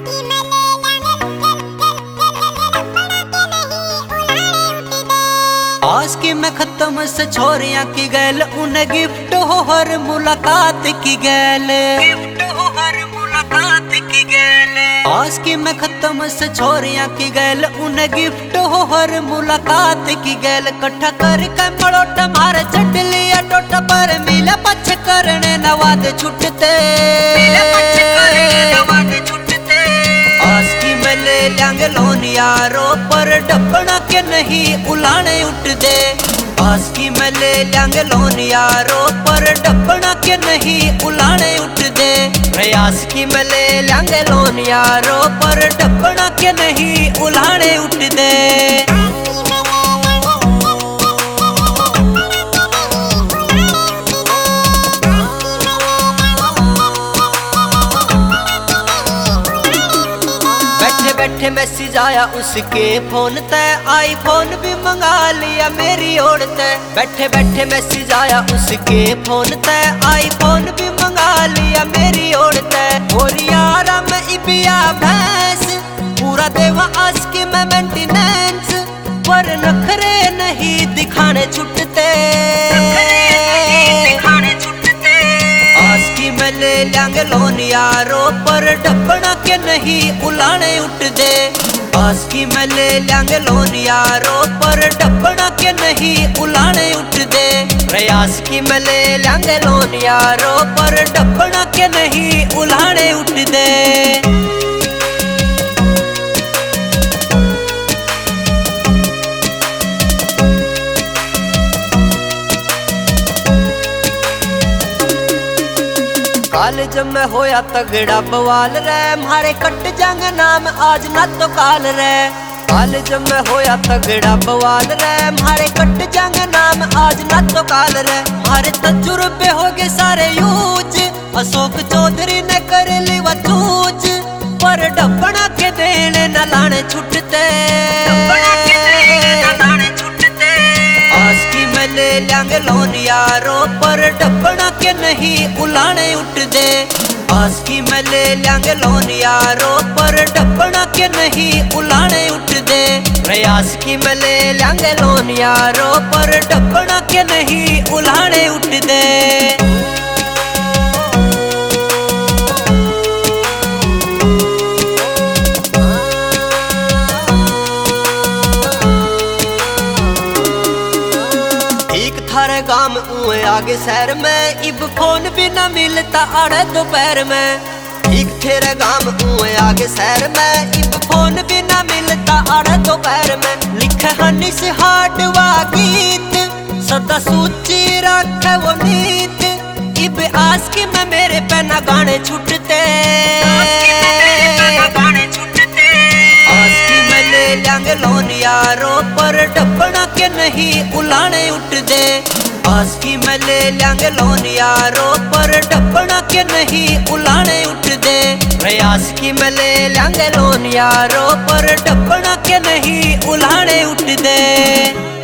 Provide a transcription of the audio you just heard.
आज की मैं खत्म से छोरियां की गैल, उन्हें गिफ्ट हो हर मुलाकात की गैल, गिफ्ट हो हर मुलाकात की गैल। आज की मैं खत्म से छोरियां की गैल, उन्हें गिफ्ट हो हर मुलाकात की गैल। कट्ठा करके मड़ोटा मारे चढ़ लिया टोटा पर मिले पछ करने नवाद छुटते, आज की मैं ले लेंगे लोन यारो पर डबना के नहीं उलाने उठ दे। आज की मैं ले लेंगे लोन यारो पर डबना के नहीं उलाने उठ दे। प्रयास की मैं ले लेंगे लोन यारो पर डबना के नहीं उलाने उठ दे। बैठे मैसेज आया उसके फोन ते, आईफोन भी मंगा लिया मेरी ओर ते। बैठे बैठे मैसेज आया उसके फोन ते, आईफोन भी मंगा लिया मेरी ओर ते। और यारा मैं इबिया भैंस पूरा देवा आज की मैं मेंटेनेंस, पर नखरे नहीं दिखाने छुटते, आज की मैं ले लेंगे लोन यारो पर डबना के नहीं उलाने उठ दे। आज की मैं ले लेंगे लोन यारो पर डबना के नहीं उलाने उठ दे। प्रयास की मैं ले लेंगे लोन यारो पर डबना के नहीं उलाने उठ दे। काल जब मैं होया तगड़ा बवाल रे, मारे कट जंग नाम आज ना तो काल रे। काल जब मैं होया तगड़ा बवाल रे, मारे कट जंग नाम आज ना तो काल रे। मारे तजुर्बे हो गए सारे यूज, अशोक चौधरी ने कर ली वचूज, पर डबना के देने न लाने छुटते, आज की मैं ले लेंगे लोन यारो पर डबना के नहीं उलाने उठ दे। आज की मैं ले लेंगे लोन यारो पर डबना के नहीं उलाने उठ दे। प्रयास की मैं ले लेंगे लोन यारो पर डबना के नहीं उलाने उठ दे। थारे गाम उए आगे शहर में, इब फोन भी न मिलता अड़े दोपहर में। ठीक तेरे गाम उए आगे शहर में, इब फोन भी न मिलता अड़े दोपहर में। लिखे हनी से हाडवा गीत, सदा सूची रखे वो नीत। इब आज की मैं मेरे पे न गाने छुटते, आज की मैं ले लेंगे लोन यारो पर डबना के नहीं उलाने उठ दे। आज की मैं ले लेंगे लोन यारो पर डबना के नहीं उलाने उठ दे। प्रयास की मैं ले लेंगे लोन यारो पर डबना के नहीं उलाने उठ दे।